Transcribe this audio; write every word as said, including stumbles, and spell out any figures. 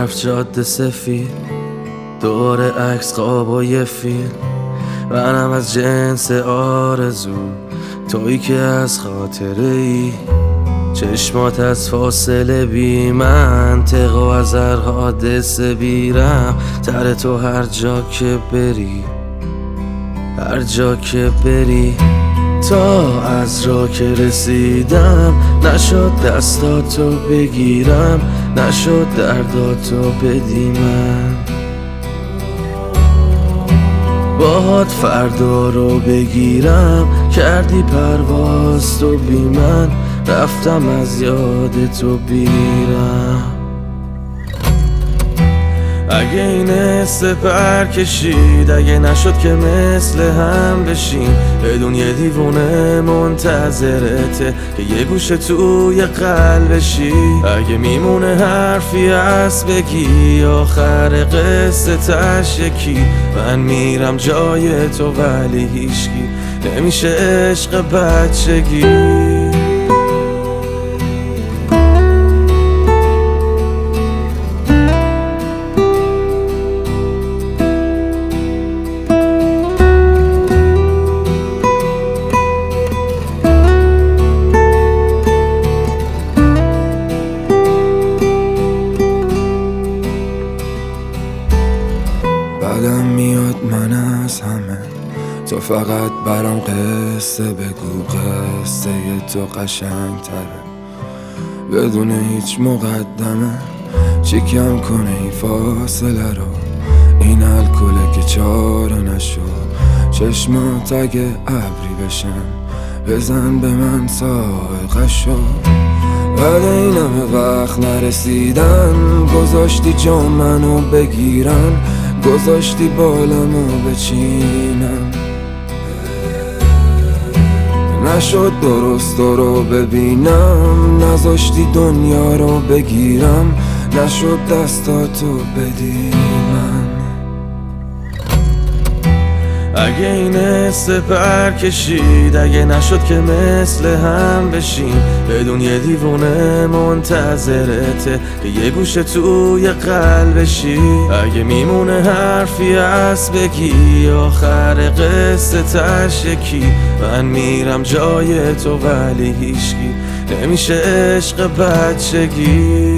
رفت جاده سفید، دور عکس خواب و یه فیلم. منم از جنس آرزو، تویی که از خاطره ای. چشمات از فاصله بی منطق و از هر حادثه بیرم تر تو هر جا که بری، هر جا که بری. تا از راه که رسیدم نشد دستاتو بگیرم، نشد درداتو بدی من. باهات فردا رو بگیرم، کردی پرواز تو بی من، رفتم از یاد تو بیرم. اگه این سپر کشید، اگه نشد که مثل هم بشیم، بدون یه دیوونه منتظرته که یه گوشه توی قلبشی. اگه میمونه حرفی هست بگی، آخر قصه تش یکی. من میرم جای تو ولی هیچکی نمیشه عشق بچگی. بعدم میاد من از همه، تو فقط برام قصه بگو، قصه تو قشنگ تره بدون هیچ مقدمه. چی کم کنه این فاصله رو، این الکله که چاره نشد. چشمات اگه ابری بشن بزن به من سائقشو. بعد این همه وقت نرسیدن گذاشتی جا منو بگیرن، گذاشتی بالمو بچینم. نشد درست رو ببینم، نذاشتی دنیا رو بگیرم، نشد دستاتو بدی من. اگه این سپر کشید، اگه نشد که مثل هم بشیم، بدون یه دیوونه منتظرته که یه گوشه توی قلبشی. اگه میمونه حرفی هست بگی، آخر قصه تش یکی. من میرم جای تو ولی هیچکی نمیشه عشق بچگی.